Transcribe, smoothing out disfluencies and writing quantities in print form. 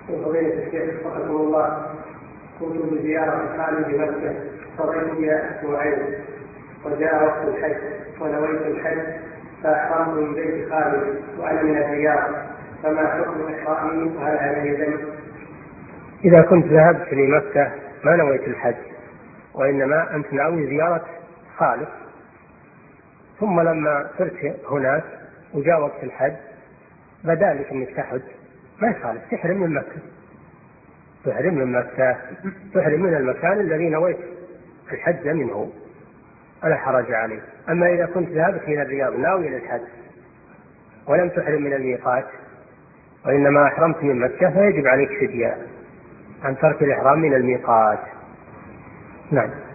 فضيلة الشيخ وفقكم الله، كنت بزيارة خارج مكة قضيت بها أسبوعين، وجاء وقت الحج ونويت الحج فأحرمت من بيت خالي وأنا من الرياض، فما حكم إحرامي وهل علي ذنب؟ إذا كنت ذهبت لمكة ما نويت الحج وإنما أنت ناوي زيارة خالك، ثم لما صرت هناك وجاء وقت الحج بدا لك أنك تحج، ما يخالف تحرم من مكة، تحرم من مكة، تحرم من المكان الذي نويت الحج منه، ولا حرج عليه. أما إذا كنت ذهبت من الرياض ناوي للحج ولم تحرم من الميقات وإنما أحرمت من مكة فيجب عليك فدية عن ترك الإحرام من الميقات. نعم.